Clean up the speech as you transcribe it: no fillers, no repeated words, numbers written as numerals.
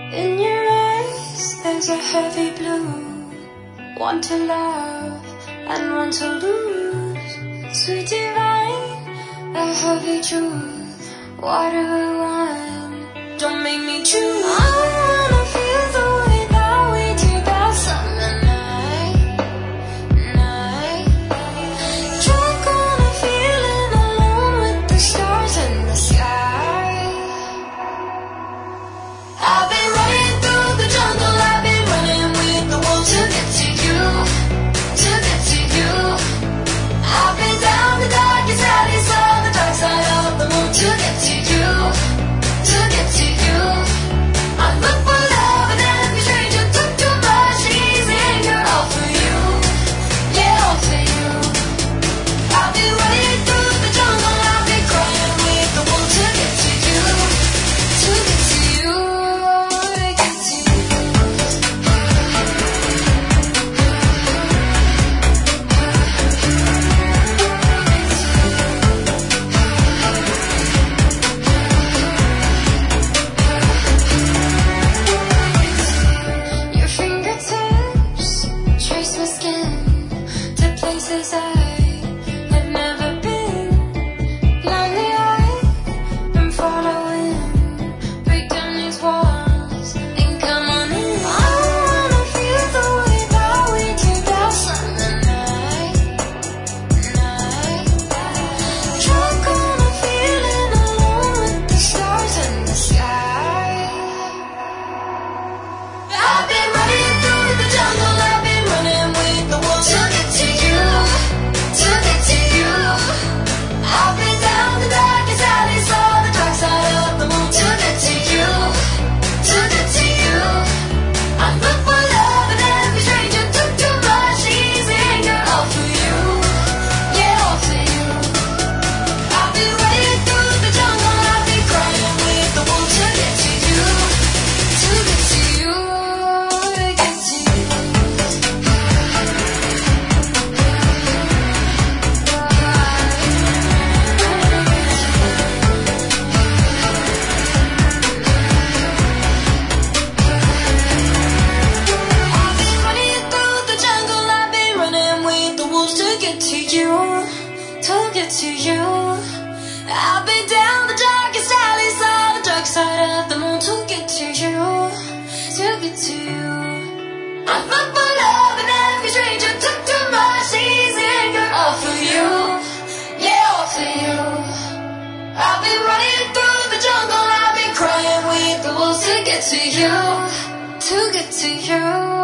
In your eyes there's a heavy blue, one to love and one to lose. Sweet divine, a heavy truth. What do I want? Don't make me choose. I wanna feel the way that we do that summer night. Drunk on a feeling alone with the stars in the sky. I've been running through the jungle, I've been running with the wolves to get to you, to get to you. I've been down the darkest alleys on the dark side of the moon to get to you, to get to you. I look for love and every stranger took too much easy anger, all for you, yeah, all for you. I've been running through the jungle, I've been crying with the wolves to get to you, to get to you. Your fingertips trace my skin to places I have never been. Blindly I'm following, break down these walls and come on in. I wanna feel the way that we do that summer night. Drunk on a feeling alone with the stars in the sky. I've been running through the jungle, I've been running with the wolves to get to you, to get to you. I've been down the darkest alleys on the dark side of the moon to get to you, to get to you. I look for love and every stranger took too much easy anger, all for you, yeah, all for you. I've been running through the jungle, I've been crying with the wolves to get to you, to get to you, to get to you. I've been running through the jungle, I've been running with the wolves to get to you, to get to you. I've been down the darkest alleys on the dark side of the moon to get to you, to get to you. I look for love and every stranger took too much easy anger, all for you, yeah, all for you. I've been running through the jungle, I've been crying with the wolves to get to you, to get to you.